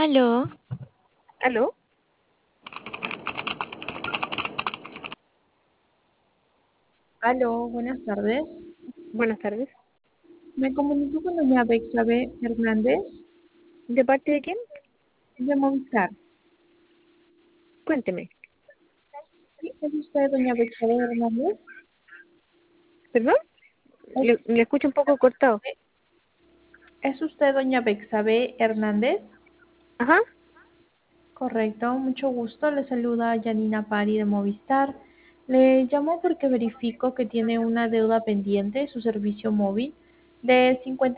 Aló, ¿Aló? Aló, buenas tardes. Buenas tardes. Me comunico con doña Bexabe Hernández ¿De parte de quién? de Movistar. Cuénteme. ¿Sí? ¿Es usted doña Bexabe Hernández? ¿Perdón? ¿Es, Le escucho un poco cortado. ¿Es usted doña Bexabe Hernández? Ajá. Correcto, mucho gusto. Le saluda Janina Pari de Movistar. Le llamo porque verifico que tiene una deuda pendiente de su servicio móvil de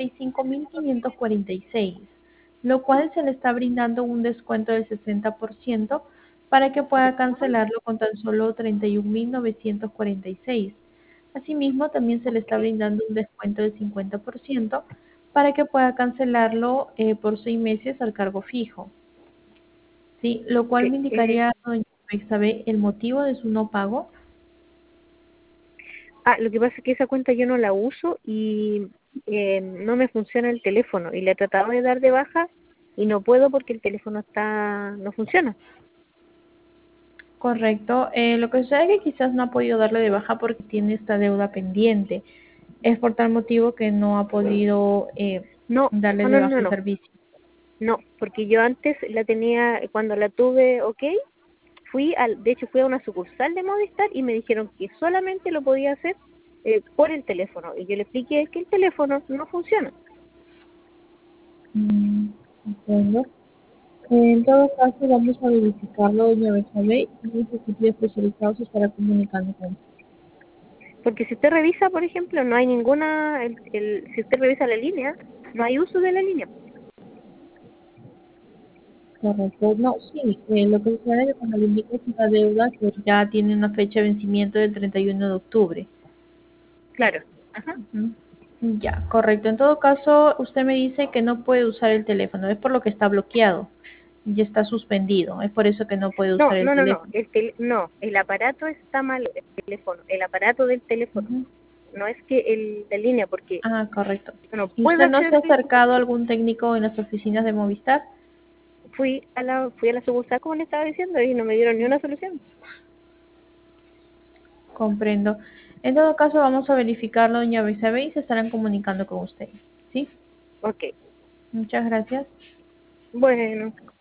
55.546, lo cual se le está brindando un descuento del 60% para que pueda cancelarlo con tan solo 31.946. Asimismo, también se le está brindando un descuento del 50% para que pueda cancelarlo por 6 meses al cargo fijo. Sí, lo Ok. cual me indicaría, doña Bexabe, el motivo de su no pago. Lo que pasa es que esa cuenta yo no la uso y no me funciona el teléfono. Y le he tratado de dar de baja y no puedo porque el teléfono no funciona. Correcto. Lo que sucede es que quizás no ha podido darle de baja porque tiene esta deuda pendiente. Es por tal motivo que no ha podido No, darle no, de no, baja no, el no. servicio. No, porque yo antes la tenía, cuando la tuve, ok, de hecho fui a una sucursal de Movistar y me dijeron que solamente lo podía hacer por el teléfono. Y yo le expliqué que el teléfono no funciona. Mm, entiendo. En todo caso, vamos a verificarlo, doña Bexabe, y un sitio especializado se estará comunicando con usted. Porque si usted revisa, por ejemplo, no hay ninguna, si usted revisa la línea, no hay uso de la línea. Correcto. No, sí, lo que sucede es que cuando le indico una deuda que ya tiene una fecha de vencimiento del 31 de octubre. Claro. Ajá. Ujú. Ya, correcto. En todo caso, usted me dice que no puede usar el teléfono, es por lo que está bloqueado y está suspendido, es por eso que no puede No, usar el no, no, no. teléfono. No, el aparato está mal, el teléfono, el aparato del teléfono. Ujú. No es que la línea, porque Ah, correcto. yo no ¿Y puedo usted no se ha acceder acercado a algún técnico en las oficinas de Movistar? fui a la sucursal, como le estaba diciendo, y no me dieron ni una solución. Comprendo. En todo caso, vamos a verificarlo, doña Besabe, y se estarán comunicando con usted. ¿Sí? Ok. Muchas gracias. Bueno.